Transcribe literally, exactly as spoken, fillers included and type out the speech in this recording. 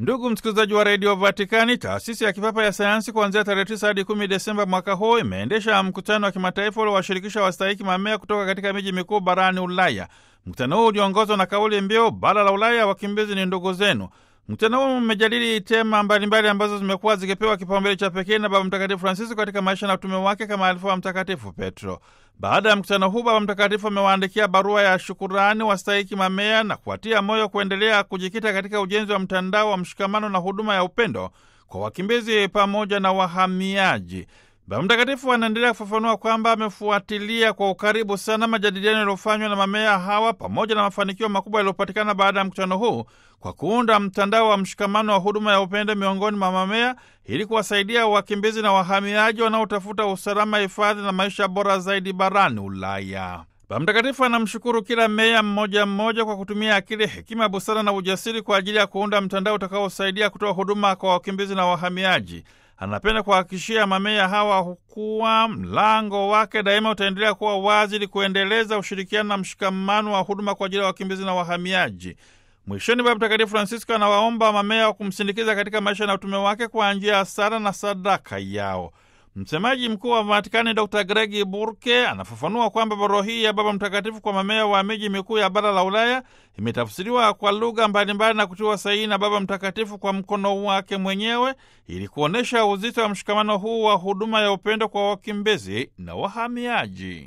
Ndugu msikilizaji wa redio Vatikani, taasisi ya kipapa ya sayansi kuanzia tarehe tisa hadi kumi Desemba mwaka huu imeendesha mkutano wa kimataifa uliowashirikisha wastahiki mamea kutoka katika miji mikuu barani Ulaya. Mkutano huu uliongozwa na kauli mbiu bara la Ulaya, wakimbizi ni ndugu zenu. Mkutano huu umejadili tema mbalimbali ambazo zimekuwa zikipewa kipaumbele cha pekee na Baba Mtakatifu Francisco katika maisha na utume wake kama alifu wa Mtakatifu Petro. Baada ya mkutano huu, Baba Mtakatifu amewaandikia barua ya shukurani wastahiki mamea na kuwatia moyo kuendelea kujikita katika ujenzi wa mtandao wa mshikamano na huduma ya upendo kwa wakimbizi pamoja na wahamiaji. Baba Mtakatifu anaendelea kufafanua kwamba amefuatilia kwa ukaribu sana majadiliano yaliyofanywa na mamea hawa pamoja na mafanikio makubwa yaliyopatikana baada ya mkutano huu kwa kuunda mtandao wa mshikamano wa huduma ya upendo miongoni mwa mamea ili kuwasaidia wakimbizi na wahamiaji wanaotafuta usalama, hifadhi na maisha bora zaidi barani Ulaya. Baba Mtakatifu anamshukuru kila meya mmoja mmoja kwa kutumia akili, hekima, busara na ujasiri kwa ajili ya kuunda mtandao utakaosaidia kutoa huduma kwa wakimbizi na wahamiaji. Anapenda kuhakikishia mameya hawa kuwa mlango wake daima utaendelea kuwa wazi ili kuendeleza ushirikiano na mshikamano wa huduma kwa ajili ya wakimbizi na wahamiaji. Mwishoni, Baba Mtakatifu Francisco anawaomba mameya wa kumsindikiza katika maisha na utume wake kwa njia ya sala na sadaka yao. Msemaji mkuu wa Vatikani Dokta Gregi Burke anafafanua kwamba barua hii ya Baba Mtakatifu kwa mameya wa miji mikuu ya bara la Ulaya imetafsiriwa kwa lugha mbalimbali na kutiwa sahihi na Baba Mtakatifu kwa mkono wake mwenyewe ili kuonesha uzito wa mshikamano huu wa huduma ya upendo kwa wakimbizi na wahamiaji.